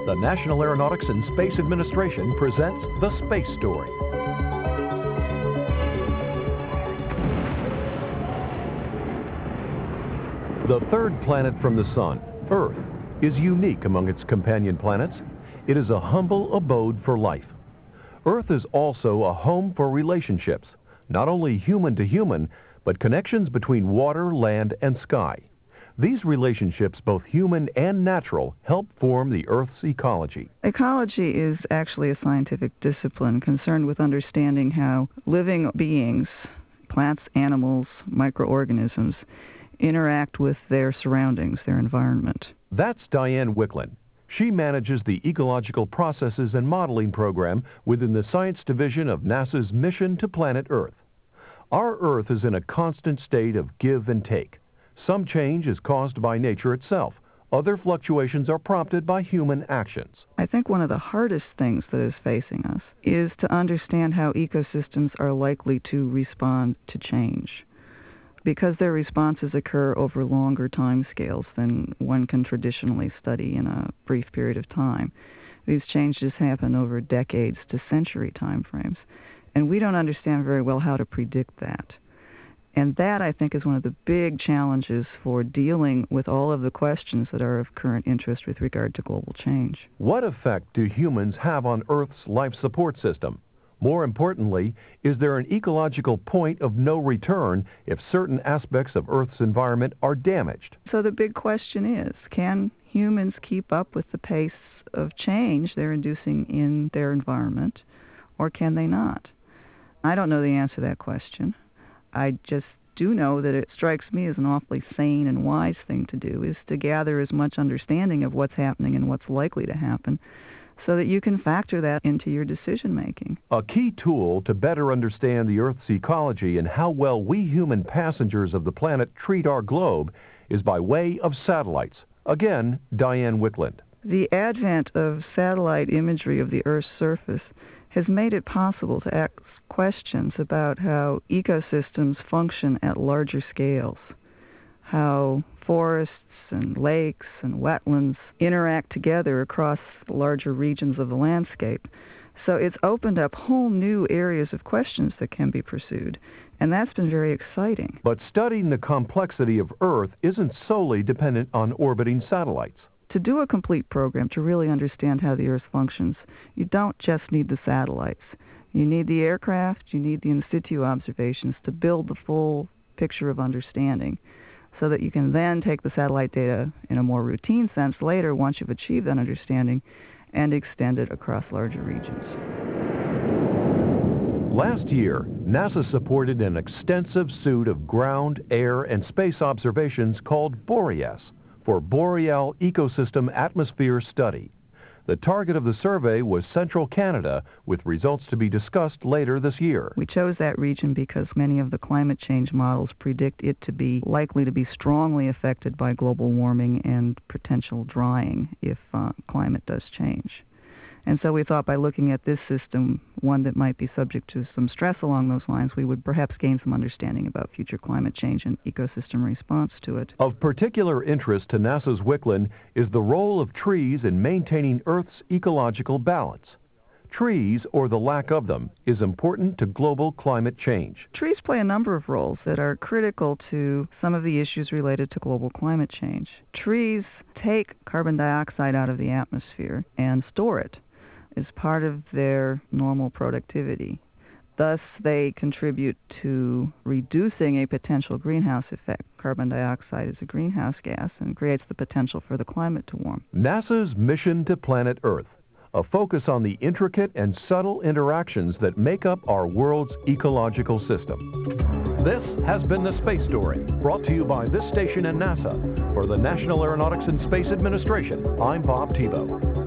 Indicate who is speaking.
Speaker 1: The National Aeronautics and Space Administration presents The Space Story. The third planet from the Sun, Earth, is unique among its companion planets. It is a humble abode for life. Earth is also a home for relationships, not only human to human, but connections between water, land, and sky. These relationships, both human and natural, help form the Earth's ecology.
Speaker 2: Ecology is actually a scientific discipline concerned with understanding how living beings, plants, animals, microorganisms, interact with their surroundings, their environment.
Speaker 1: That's Diane Wicklund. She manages the Ecological Processes and Modeling Program within the Science Division of NASA's Mission to Planet Earth. Our Earth is in a constant state of give and take. Some change is caused by nature itself. Other fluctuations are prompted by human actions.
Speaker 2: I think one of the hardest things that is facing us is to understand how ecosystems are likely to respond to change, because their responses occur over longer time scales than one can traditionally study in a brief period of time. These changes happen over decades to century time frames, and we don't understand very well how to predict that. And that, I think, is one of the big challenges for dealing with all of the questions that are of current interest with regard to global change.
Speaker 1: What effect do humans have on Earth's life support system? More importantly, is there an ecological point of no return if certain aspects of Earth's environment are damaged?
Speaker 2: So the big question is, can humans keep up with the pace of change they're inducing in their environment, or can they not? I don't know the answer to that question. I just do know that it strikes me as an awfully sane and wise thing to do, is to gather as much understanding of what's happening and what's likely to happen so that you can factor that into your decision making.
Speaker 1: A key tool to better understand the Earth's ecology and how well we human passengers of the planet treat our globe is by way of satellites. Again, Diane Wicklund.
Speaker 2: The advent of satellite imagery of the Earth's surface has made it possible to ask questions about how ecosystems function at larger scales, how forests and lakes and wetlands interact together across larger regions of the landscape. So it's opened up whole new areas of questions that can be pursued, and that's been very exciting.
Speaker 1: But studying the complexity of Earth isn't solely dependent on orbiting satellites.
Speaker 2: To do a complete program, to really understand how the Earth functions, you don't just need the satellites. You need the aircraft, you need the in situ observations to build the full picture of understanding, so that you can then take the satellite data in a more routine sense later, once you've achieved that understanding, and extend it across larger regions.
Speaker 1: Last year, NASA supported an extensive suite of ground, air, and space observations called BOREAS, for Boreal Ecosystem Atmosphere Study. The target of the survey was central Canada, with results to be discussed later this year.
Speaker 2: We chose that region because many of the climate change models predict it to be likely to be strongly affected by global warming and potential drying if climate does change. And so we thought by looking at this system, one that might be subject to some stress along those lines, we would perhaps gain some understanding about future climate change and ecosystem response to it.
Speaker 1: Of particular interest to NASA's Wicklund is the role of trees in maintaining Earth's ecological balance. Trees, or the lack of them, is important to global climate change.
Speaker 2: Trees play a number of roles that are critical to some of the issues related to global climate change. Trees take carbon dioxide out of the atmosphere and store it as part of their normal productivity. Thus, they contribute to reducing a potential greenhouse effect. Carbon dioxide is a greenhouse gas and creates the potential for the climate to warm.
Speaker 1: NASA's Mission to Planet Earth, a focus on the intricate and subtle interactions that make up our world's ecological system. This has been The Space Story, brought to you by this station and NASA. For the National Aeronautics and Space Administration, I'm Bob Tebow.